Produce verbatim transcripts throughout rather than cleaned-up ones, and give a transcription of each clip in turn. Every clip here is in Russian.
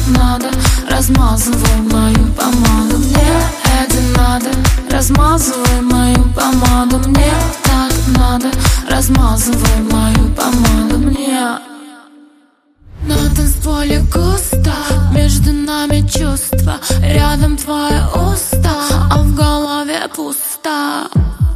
надо, размазывай мою помаду. Мне это надо, размазывай мою помаду. Мне так надо, размазывай мою помаду. Мне на танцполе густо, между нами чувства, рядом твои уста, а в голове пусто.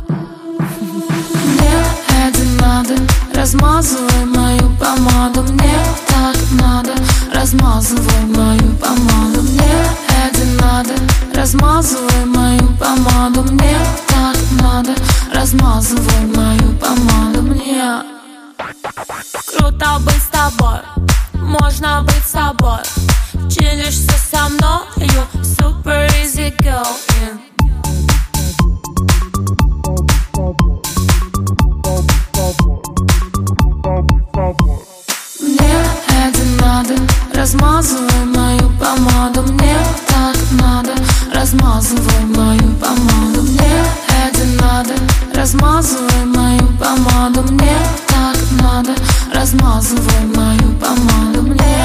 Мне это надо, размазывай мою помаду. Мне так надо, размазывай мою помаду. Мне это надо, размазывай мою помаду. Мне так надо, размазывай мою помаду. Мне круто быть с тобой, можно быть собой. Чилишься со мною, super easy going. Мне это надо, размазывай мою помаду. Мне так надо, размазывай мою помаду. Мне это надо, размазывай мою помаду. Мне так надо, размазывай мою помаду. Мне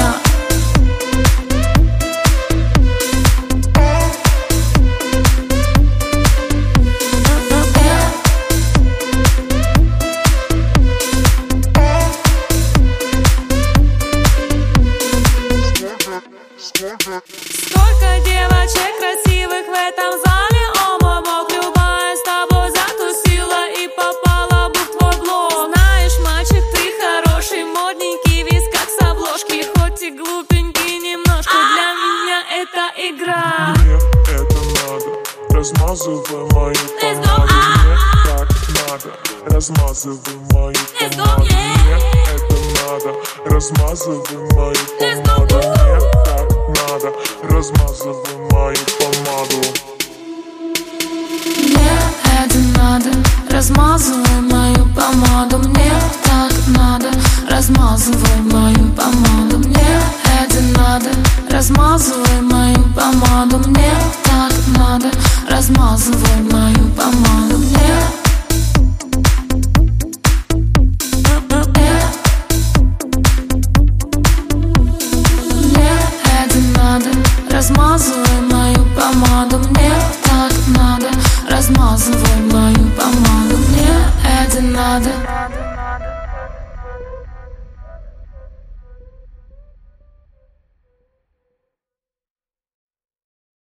Сколько девочек красивых в этом зале, о мой бог, любая с тобой затусила и попала бы в твой блог. Знаешь, мальчик, ты хороший, модненький, весь как с обложки, хоть и глупенький немножко, для меня это игра. Мне это надо, размазывай мою помаду. Мне так надо, размазывай мою помаду. Мне это надо, размазывай мою помаду. Мне так надо, размазывай мою помаду. Мне это надо, размазывай мою помаду. Мне так надо, размазывай мою помаду. Мне это надо, размазывай